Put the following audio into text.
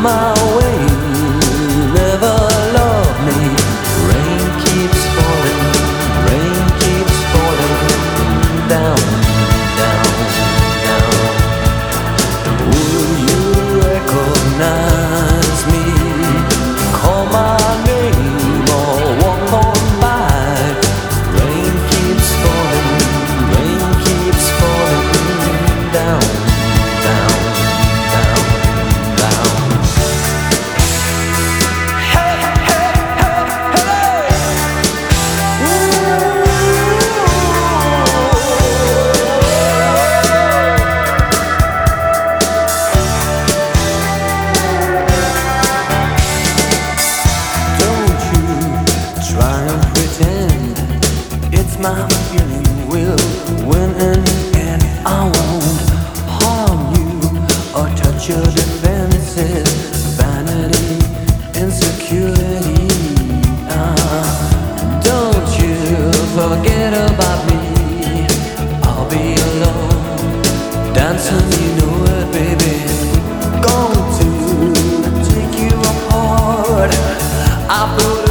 my way, never love me. Rain keeps falling, rain keeps falling down, down, down. Will you recognize me? Call my name or walk on by. Rain keeps falling, rain keeps falling down, down, down, down. Hey, hey, hey, hey! Don't you try and pretend it's my feeling will win in the end. I won't harm you or touch your defenses. Vanity, insecurity. Don't you forget about me. I'll be alone, dancing, you know it, baby. Going to take you apart. I put